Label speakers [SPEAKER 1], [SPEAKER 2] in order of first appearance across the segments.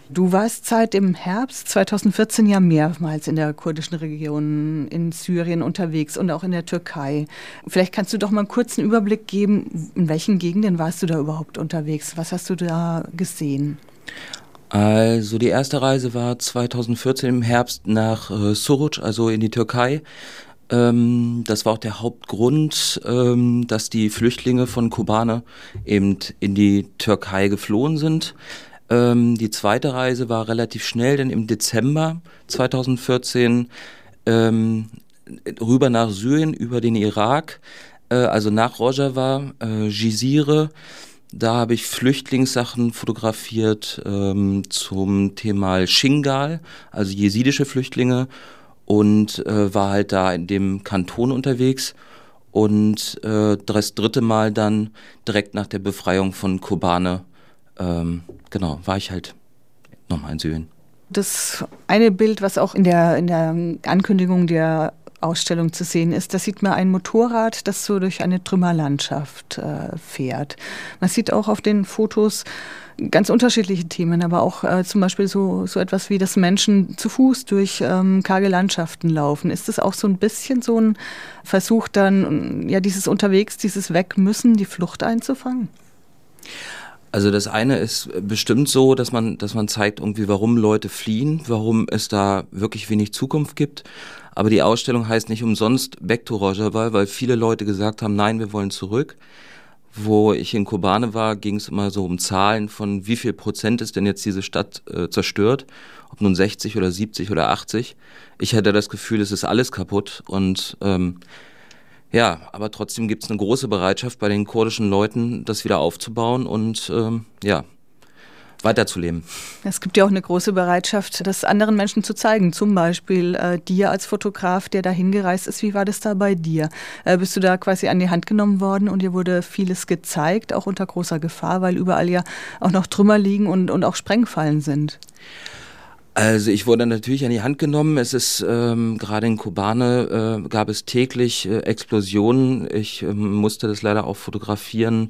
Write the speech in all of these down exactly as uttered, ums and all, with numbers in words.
[SPEAKER 1] Du warst seit dem Herbst zweitausendvierzehn ja mehrmals in der kurdischen Region in Syrien unterwegs und auch in der Türkei. Vielleicht kannst du doch mal einen kurzen Überblick geben, in welchen Gegenden warst du da überhaupt unterwegs? Was hast du da gesehen?
[SPEAKER 2] Also die erste Reise war zweitausendvierzehn im Herbst nach äh, Suruç, also in die Türkei. Ähm, das war auch der Hauptgrund, ähm, dass die Flüchtlinge von Kobane eben in die Türkei geflohen sind. Ähm, die zweite Reise war relativ schnell, denn im Dezember zweitausendvierzehn ähm, rüber nach Syrien, über den Irak, äh, also nach Rojava, äh, Jizire. Da habe ich Flüchtlingssachen fotografiert ähm, zum Thema Shingal, also jesidische Flüchtlinge, und äh, war halt da in dem Kanton unterwegs. Und äh, das dritte Mal dann direkt nach der Befreiung von Kobane, ähm, genau, war ich halt nochmal in Syrien.
[SPEAKER 1] Das eine Bild, was auch in der, in der Ankündigung der Ausstellung zu sehen ist, da sieht man ein Motorrad, das so durch eine Trümmerlandschaft äh, fährt. Man sieht auch auf den Fotos ganz unterschiedliche Themen, aber auch äh, zum Beispiel so, so etwas wie, dass Menschen zu Fuß durch ähm, karge Landschaften laufen. Ist das auch so ein bisschen so ein Versuch dann, ja, dieses Unterwegs, dieses Wegmüssen, die Flucht einzufangen?
[SPEAKER 2] Also das eine ist bestimmt so, dass man, dass man zeigt irgendwie, warum Leute fliehen, warum es da wirklich wenig Zukunft gibt. Aber die Ausstellung heißt nicht umsonst Back to Rojava, weil viele Leute gesagt haben, nein, wir wollen zurück. Wo ich in Kobane war, ging es immer so um Zahlen von wie viel Prozent ist denn jetzt diese Stadt äh, zerstört, ob nun sechzig oder siebzig oder achtzig. Ich hatte das Gefühl, es ist alles kaputt und ähm, ja, aber trotzdem gibt es eine große Bereitschaft bei den kurdischen Leuten, das wieder aufzubauen und ähm, ja, weiterzuleben.
[SPEAKER 1] Es gibt ja auch eine große Bereitschaft, das anderen Menschen zu zeigen. Zum Beispiel äh, dir als Fotograf, der da hingereist ist. Wie war das da bei dir? Äh, bist du da quasi an die Hand genommen worden und dir wurde vieles gezeigt, auch unter großer Gefahr, weil überall ja auch noch Trümmer liegen und, und auch Sprengfallen sind?
[SPEAKER 2] Also ich wurde natürlich an die Hand genommen. Es ist ähm, gerade in Kobane äh, gab es täglich äh, Explosionen. Ich ähm, musste das leider auch fotografieren,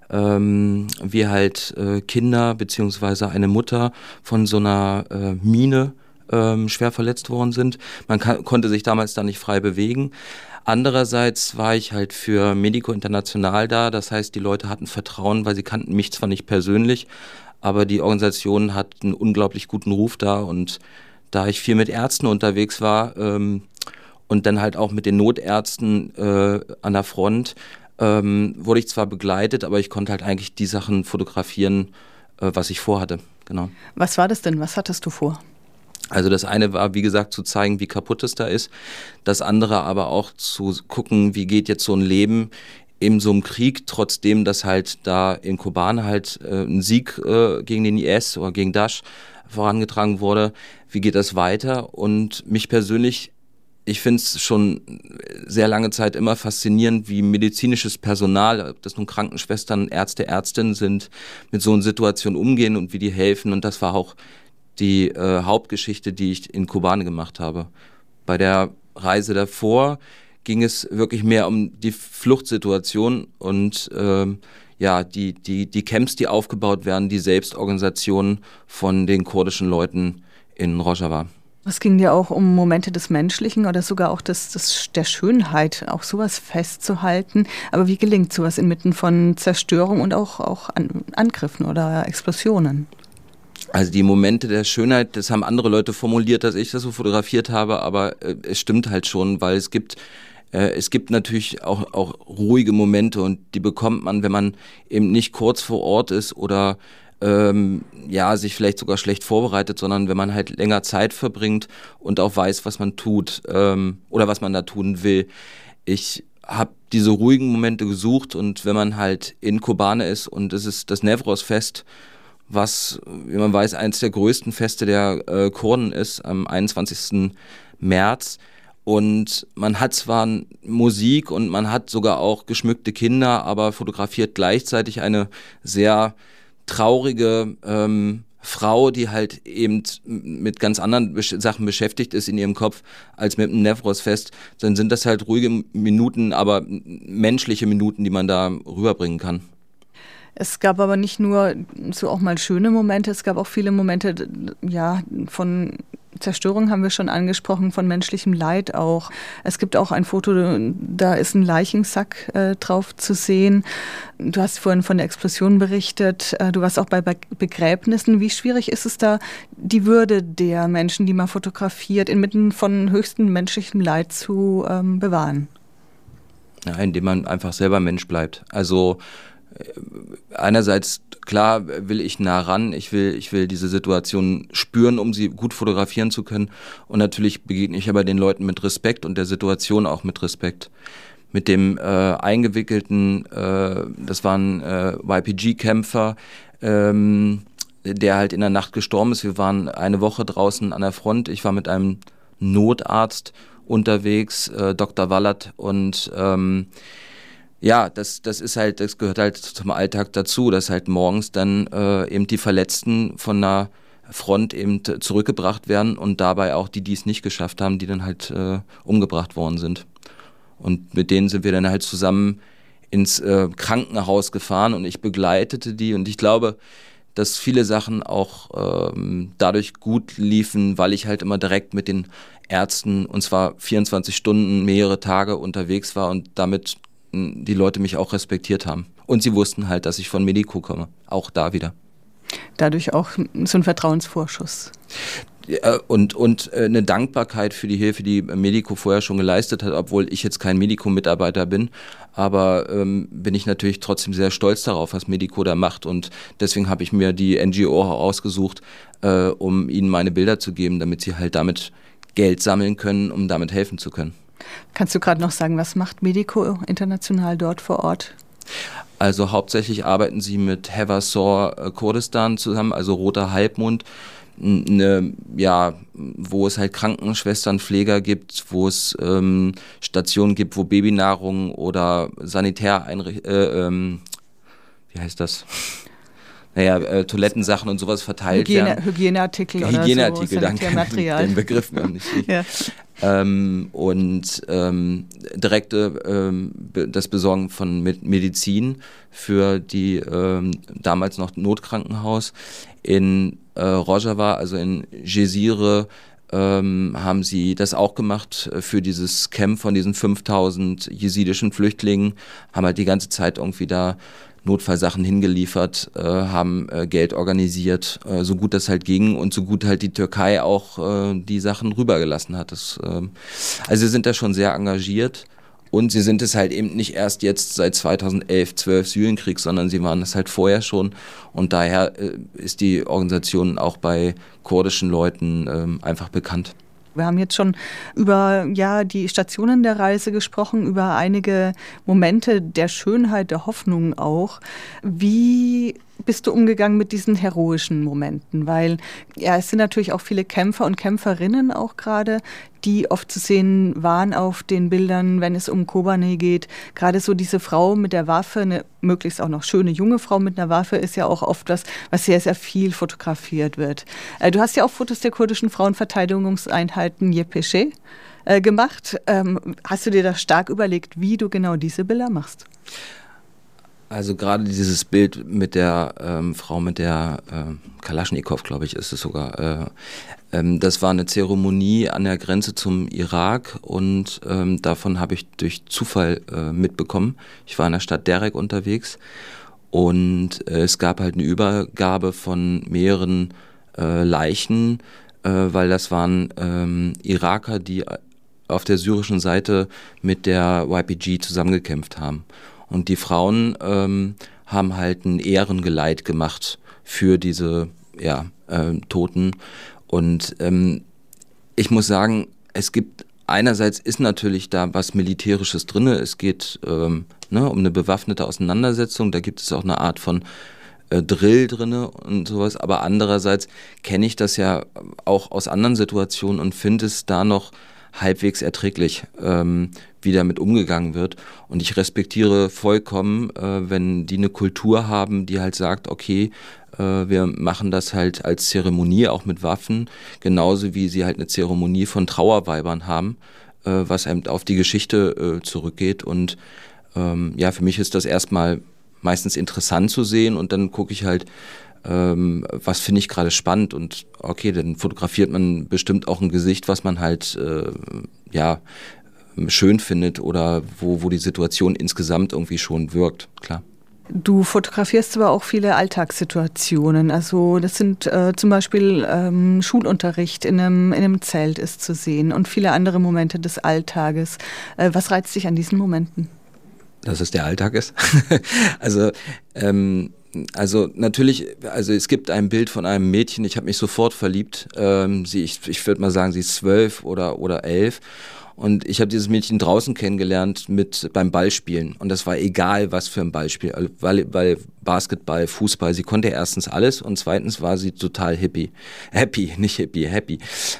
[SPEAKER 2] ähm, wie halt äh, Kinder beziehungsweise eine Mutter von so einer äh, Mine ähm, schwer verletzt worden sind. Man kann, konnte sich damals da nicht frei bewegen. Andererseits war ich halt für Medico International da. Das heißt, die Leute hatten Vertrauen, weil sie kannten mich zwar nicht persönlich, aber die Organisation hat einen unglaublich guten Ruf da und da ich viel mit Ärzten unterwegs war ähm, und dann halt auch mit den Notärzten äh, an der Front, ähm, wurde ich zwar begleitet, aber ich konnte halt eigentlich die Sachen fotografieren, äh, was ich vorhatte. Genau.
[SPEAKER 1] Was war das denn? Was hattest du vor?
[SPEAKER 2] Also das eine war, wie gesagt, zu zeigen, wie kaputt es da ist. Das andere aber auch zu gucken, wie geht jetzt so ein Leben in so einem Krieg, trotzdem, dass halt da in Kobane halt äh, ein Sieg äh, gegen den I S oder gegen Daesh vorangetragen wurde. Wie geht das weiter? Und mich persönlich, ich finde es schon sehr lange Zeit immer faszinierend, wie medizinisches Personal, ob das nun Krankenschwestern, Ärzte, Ärztinnen sind, mit so einer Situation umgehen und wie die helfen. Und das war auch die äh, Hauptgeschichte, die ich in Kobane gemacht habe. Bei der Reise davor ging es wirklich mehr um die Fluchtsituation und ähm, ja, die, die, die Camps, die aufgebaut werden, die Selbstorganisation von den kurdischen Leuten in Rojava.
[SPEAKER 1] Es ging dir auch um Momente des Menschlichen oder sogar auch des, des, der Schönheit, auch sowas festzuhalten. Aber wie gelingt sowas inmitten von Zerstörung und auch, auch An- Angriffen oder Explosionen?
[SPEAKER 2] Also die Momente der Schönheit, das haben andere Leute formuliert, dass ich das so fotografiert habe, aber äh, es stimmt halt schon, weil es gibt äh, es gibt natürlich auch, auch ruhige Momente und die bekommt man, wenn man eben nicht kurz vor Ort ist oder ähm, ja, sich vielleicht sogar schlecht vorbereitet, sondern wenn man halt länger Zeit verbringt und auch weiß, was man tut ähm, oder was man da tun will. Ich habe diese ruhigen Momente gesucht und wenn man halt in Kobane ist und es ist das Newroz-Fest, was, wie man weiß, eines der größten Feste der äh, Kurden ist, am einundzwanzigsten März. Und man hat zwar Musik und man hat sogar auch geschmückte Kinder, aber fotografiert gleichzeitig eine sehr traurige ähm, Frau, die halt eben mit ganz anderen Besch- Sachen beschäftigt ist in ihrem Kopf als mit dem Newroz-Fest. Dann sind das halt ruhige Minuten, aber menschliche Minuten, die man da rüberbringen kann.
[SPEAKER 1] Es gab aber nicht nur so auch mal schöne Momente, es gab auch viele Momente, ja, von Zerstörung haben wir schon angesprochen, von menschlichem Leid auch. Es gibt auch ein Foto, da ist ein Leichensack äh, drauf zu sehen. Du hast vorhin von der Explosion berichtet. Äh, du warst auch bei Be- Begräbnissen. Wie schwierig ist es da, die Würde der Menschen, die man fotografiert, inmitten von höchstem menschlichem Leid zu ähm, bewahren?
[SPEAKER 2] Ja, indem man einfach selber Mensch bleibt. Also einerseits, klar, will ich nah ran, ich will, ich will diese Situation spüren, um sie gut fotografieren zu können. Und natürlich begegne ich aber den Leuten mit Respekt und der Situation auch mit Respekt. Mit dem äh, eingewickelten, äh, das war ein äh, Y P G-Kämpfer, ähm, der halt in der Nacht gestorben ist. Wir waren eine Woche draußen an der Front. Ich war mit einem Notarzt unterwegs, äh, Doktor Wallert, und ähm, ja, das, das ist halt, das gehört halt zum Alltag dazu, dass halt morgens dann äh, eben die Verletzten von der Front eben zurückgebracht werden und dabei auch die, die es nicht geschafft haben, die dann halt äh, umgebracht worden sind. Und mit denen sind wir dann halt zusammen ins äh, Krankenhaus gefahren und ich begleitete die und ich glaube, dass viele Sachen auch ähm, dadurch gut liefen, weil ich halt immer direkt mit den Ärzten, und zwar vierundzwanzig Stunden, mehrere Tage unterwegs war und damit die Leute mich auch respektiert haben. Und sie wussten halt, dass ich von Medico komme. Auch da wieder.
[SPEAKER 1] Dadurch auch so ein Vertrauensvorschuss.
[SPEAKER 2] Ja, und, und eine Dankbarkeit für die Hilfe, die Medico vorher schon geleistet hat, obwohl ich jetzt kein Medico-Mitarbeiter bin. Aber ähm, bin ich natürlich trotzdem sehr stolz darauf, was Medico da macht. Und deswegen habe ich mir die N G O ausgesucht, äh, um ihnen meine Bilder zu geben, damit sie halt damit Geld sammeln können, um damit helfen zu können.
[SPEAKER 1] Kannst du gerade noch sagen, was macht Medico international dort vor Ort?
[SPEAKER 2] Also hauptsächlich arbeiten sie mit Hevasor Kurdistan zusammen, also Roter Halbmond, eine, ja, wo es halt Krankenschwestern, Pfleger gibt, wo es ähm, Stationen gibt, wo Babynahrung oder Sanitäreinrichtungen, äh, ähm, wie heißt das? Naja, äh, Toilettensachen und sowas verteilt
[SPEAKER 1] Hygiene,
[SPEAKER 2] werden.
[SPEAKER 1] Hygieneartikel oder
[SPEAKER 2] Hygieneartikel,
[SPEAKER 1] so,
[SPEAKER 2] danke. Den Begriff noch nicht. Ja. Ähm, und ähm, direkte ähm, das Besorgen von Medizin für die ähm, damals noch Notkrankenhaus in äh, Rojava, also in Jezire, ähm, haben sie das auch gemacht für dieses Camp von diesen fünftausend jesidischen Flüchtlingen, haben halt die ganze Zeit irgendwie da Notfallsachen hingeliefert, äh, haben äh, Geld organisiert, äh, so gut das halt ging und so gut halt die Türkei auch äh, die Sachen rübergelassen hat. Das, äh, also sie sind da schon sehr engagiert und sie sind es halt eben nicht erst jetzt seit zweitausendelf, zwölf Syrienkrieg, sondern sie waren es halt vorher schon und daher äh, ist die Organisation auch bei kurdischen Leuten äh, einfach bekannt.
[SPEAKER 1] Wir haben jetzt schon über ja, die Stationen der Reise gesprochen, über einige Momente der Schönheit, der Hoffnung auch. Wie bist du umgegangen mit diesen heroischen Momenten? Weil ja, es sind natürlich auch viele Kämpfer und Kämpferinnen auch gerade, die oft zu sehen waren auf den Bildern, wenn es um Kobane geht. Gerade so diese Frau mit der Waffe, eine möglichst auch noch schöne junge Frau mit einer Waffe, ist ja auch oft was, was sehr, sehr viel fotografiert wird. Äh, du hast ja auch Fotos der kurdischen Frauenverteidigungseinheiten Y P G äh, gemacht. Ähm, hast du dir da stark überlegt, wie du genau diese Bilder machst?
[SPEAKER 2] Also gerade dieses Bild mit der ähm, Frau mit der äh, Kalaschnikow, glaube ich, ist es sogar. Äh, ähm, das war eine Zeremonie an der Grenze zum Irak und ähm, davon habe ich durch Zufall äh, mitbekommen. Ich war in der Stadt Derek unterwegs und äh, es gab halt eine Übergabe von mehreren äh, Leichen, äh, weil das waren ähm, Iraker, die auf der syrischen Seite mit der Y P G zusammengekämpft haben. Und die Frauen ähm, haben halt ein Ehrengeleit gemacht für diese ja, äh, Toten. Und ähm, ich muss sagen, es gibt einerseits ist natürlich da was Militärisches drin. Es geht ähm, ne, um eine bewaffnete Auseinandersetzung. Da gibt es auch eine Art von äh, Drill drin und sowas. Aber andererseits kenne ich das ja auch aus anderen Situationen und finde es da noch halbwegs erträglich, ähm, wie damit umgegangen wird. Und ich respektiere vollkommen, äh, wenn die eine Kultur haben, die halt sagt, okay, äh, wir machen das halt als Zeremonie, auch mit Waffen, genauso wie sie halt eine Zeremonie von Trauerweibern haben, äh, was eben auf die Geschichte äh, zurückgeht. Und ähm, ja, für mich ist das erstmal meistens interessant zu sehen und dann gucke ich halt, ähm, was finde ich gerade spannend und okay, dann fotografiert man bestimmt auch ein Gesicht, was man halt äh, ja schön findet oder wo, wo die Situation insgesamt irgendwie schon wirkt, klar.
[SPEAKER 1] Du fotografierst aber auch viele Alltagssituationen. Also das sind äh, zum Beispiel ähm, Schulunterricht in einem, in einem Zelt ist zu sehen und viele andere Momente des Alltages. Äh, was reizt dich an diesen Momenten?
[SPEAKER 2] Dass es der Alltag ist. also ähm, also natürlich, also es gibt ein Bild von einem Mädchen, ich habe mich sofort verliebt. Ähm, sie, ich ich würde mal sagen, sie ist zwölf oder, oder elf. Und ich habe dieses Mädchen draußen kennengelernt mit beim Ballspielen. Und das war egal, was für ein Ballspiel. Weil, weil Basketball, Fußball, sie konnte erstens alles und zweitens war sie total hippie. Happy, nicht hippie, happy.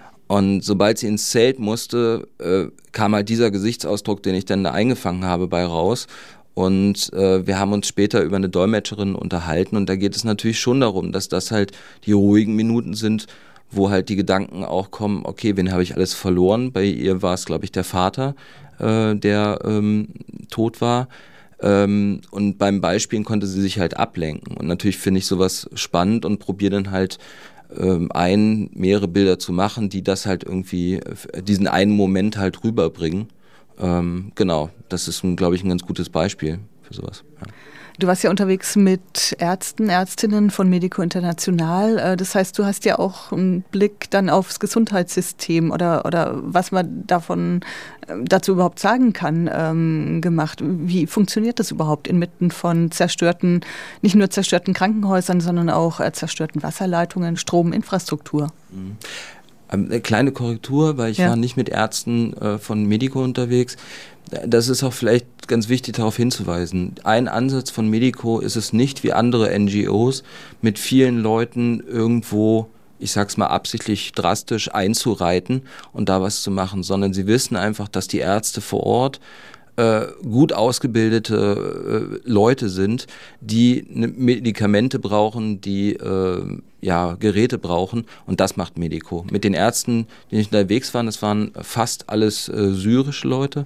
[SPEAKER 2] Und sobald sie ins Zelt musste, äh, kam halt dieser Gesichtsausdruck, den ich dann da eingefangen habe, bei raus. Und äh, wir haben uns später über eine Dolmetscherin unterhalten. Und da geht es natürlich schon darum, dass das halt die ruhigen Minuten sind, wo halt die Gedanken auch kommen, okay, wen habe ich alles verloren? Bei ihr war es, glaube ich, der Vater, äh, der ähm, tot war. Ähm, und beim Beispielen konnte sie sich halt ablenken. Und natürlich finde ich sowas spannend und probiere dann halt ähm, ein, mehrere Bilder zu machen, die das halt irgendwie, diesen einen Moment halt rüberbringen. Ähm, genau, das ist, glaube ich, ein ganz gutes Beispiel für sowas. Ja.
[SPEAKER 1] Du warst ja unterwegs mit Ärzten, Ärztinnen von Medico International. Das heißt, du hast ja auch einen Blick dann aufs Gesundheitssystem oder, oder was man davon dazu überhaupt sagen kann, ähm, gemacht. Wie funktioniert das überhaupt inmitten von zerstörten, nicht nur zerstörten Krankenhäusern, sondern auch äh, zerstörten Wasserleitungen, Strominfrastruktur?
[SPEAKER 2] Mhm. Eine kleine Korrektur, weil ich ja. war nicht mit Ärzten äh, von Medico unterwegs. Das ist auch vielleicht ganz wichtig, darauf hinzuweisen. Ein Ansatz von Medico ist es nicht, wie andere N G Os, mit vielen Leuten irgendwo, ich sag's mal absichtlich drastisch, einzureiten und da was zu machen, sondern sie wissen einfach, dass die Ärzte vor Ort äh, gut ausgebildete äh, Leute sind, die ne Medikamente brauchen, die äh, ja, Geräte brauchen und das macht Medico. Mit den Ärzten, die nicht unterwegs waren, das waren fast alles äh, syrische Leute.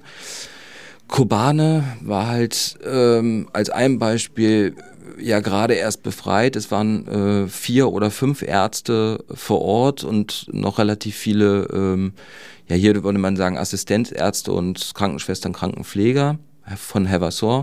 [SPEAKER 2] Kobane war halt ähm, als ein Beispiel ja gerade erst befreit. Es waren äh, vier oder fünf Ärzte vor Ort und noch relativ viele, ähm, ja hier würde man sagen Assistenzärzte und Krankenschwestern, Krankenpfleger von Hevasor,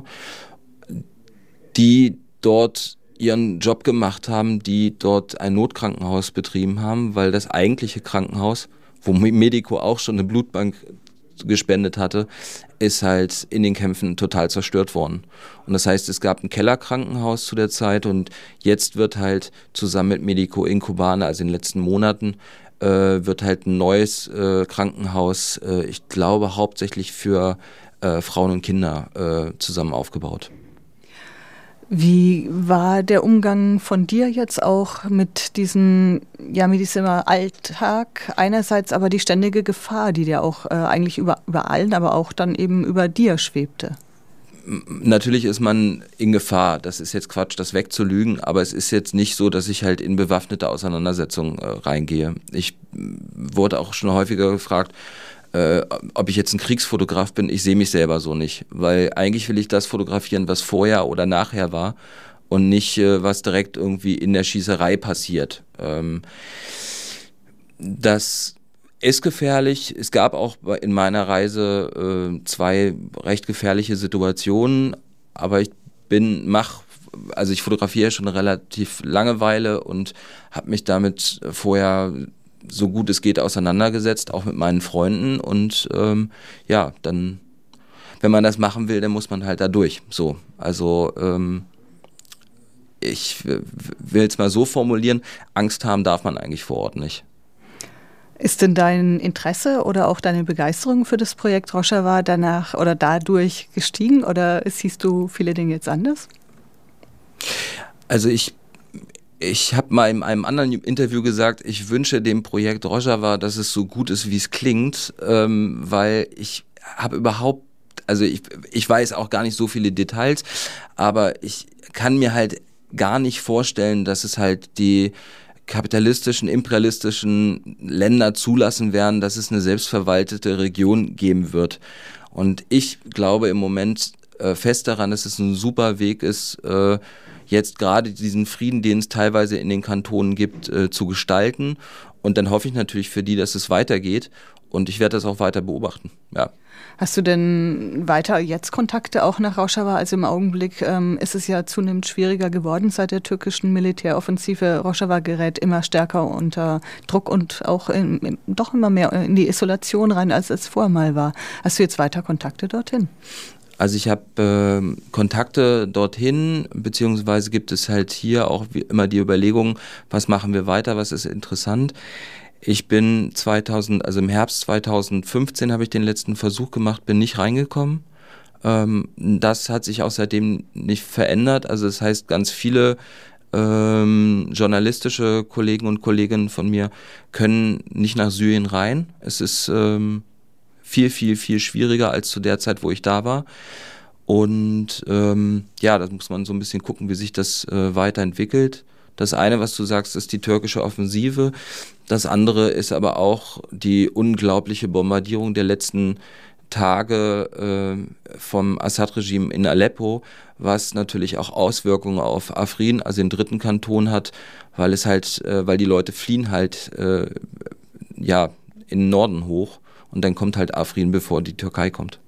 [SPEAKER 2] die dort ihren Job gemacht haben, die dort ein Notkrankenhaus betrieben haben, weil das eigentliche Krankenhaus, wo Medico auch schon eine Blutbank gespendet hatte, ist halt in den Kämpfen total zerstört worden. Und das heißt, es gab ein Kellerkrankenhaus zu der Zeit und jetzt wird halt zusammen mit Medico in Kobane, also in den letzten Monaten, äh, wird halt ein neues äh, Krankenhaus, äh, ich glaube hauptsächlich für äh, Frauen und Kinder äh, zusammen aufgebaut.
[SPEAKER 1] Wie war der Umgang von dir jetzt auch mit diesem, ja, mit diesem Alltag? Einerseits aber die ständige Gefahr, die dir auch äh, eigentlich über, über allen, aber auch dann eben über dir schwebte.
[SPEAKER 2] Natürlich ist man in Gefahr, das ist jetzt Quatsch, das wegzulügen, aber es ist jetzt nicht so, dass ich halt in bewaffnete Auseinandersetzungen äh, reingehe. Ich wurde auch schon häufiger gefragt, Äh, ob ich jetzt ein Kriegsfotograf bin, ich sehe mich selber so nicht, weil eigentlich will ich das fotografieren, was vorher oder nachher war und nicht, äh, was direkt irgendwie in der Schießerei passiert. Ähm, das ist gefährlich. Es gab auch in meiner Reise äh, zwei recht gefährliche Situationen, aber ich bin, mach, also ich fotografiere schon eine relativ lange Weile und habe mich damit vorher so gut es geht auseinandergesetzt, auch mit meinen Freunden und ähm, ja, dann, wenn man das machen will, dann muss man halt da durch. So, also ähm, ich will es mal so formulieren, Angst haben darf man eigentlich vor Ort nicht.
[SPEAKER 1] Ist denn dein Interesse oder auch deine Begeisterung für das Projekt Rojava danach oder dadurch gestiegen oder siehst du viele Dinge jetzt anders?
[SPEAKER 2] Also ich Ich habe mal in einem anderen Interview gesagt, ich wünsche dem Projekt Rojava, dass es so gut ist, wie es klingt, ähm, weil ich habe überhaupt, also ich, ich weiß auch gar nicht so viele Details, aber ich kann mir halt gar nicht vorstellen, dass es halt die kapitalistischen, imperialistischen Länder zulassen werden, dass es eine selbstverwaltete Region geben wird. Und ich glaube im Moment, äh, fest daran, dass es ein super Weg ist, äh, jetzt gerade diesen Frieden, den es teilweise in den Kantonen gibt, äh, zu gestalten. Und dann hoffe ich natürlich für die, dass es weitergeht. Und ich werde das auch weiter beobachten, ja.
[SPEAKER 1] Hast du denn weiter jetzt Kontakte auch nach Rojava? Also im Augenblick ähm, ist es ja zunehmend schwieriger geworden seit der türkischen Militäroffensive. Rojava gerät immer stärker unter Druck und auch in, in, doch immer mehr in die Isolation rein, als es vorher mal war. Hast du jetzt weiter Kontakte dorthin?
[SPEAKER 2] Also ich habe äh, Kontakte dorthin, beziehungsweise gibt es halt hier auch wie immer die Überlegung, was machen wir weiter, was ist interessant. Ich bin zweitausend, also im Herbst zweitausendfünfzehn habe ich den letzten Versuch gemacht, bin nicht reingekommen. Ähm, das hat sich auch seitdem nicht verändert. Also das heißt, ganz viele ähm, journalistische Kollegen und Kolleginnen von mir können nicht nach Syrien rein. Es ist ähm, viel, viel, viel schwieriger als zu der Zeit, wo ich da war. Und ähm, ja, da muss man so ein bisschen gucken, wie sich das äh, weiterentwickelt. Das eine, was du sagst, ist die türkische Offensive. Das andere ist aber auch die unglaubliche Bombardierung der letzten Tage äh, vom Assad-Regime in Aleppo, was natürlich auch Auswirkungen auf Afrin, also den dritten Kanton hat, weil es halt, äh, weil die Leute fliehen halt äh, ja in den Norden hoch und dann kommt halt Afrin, bevor die Türkei kommt.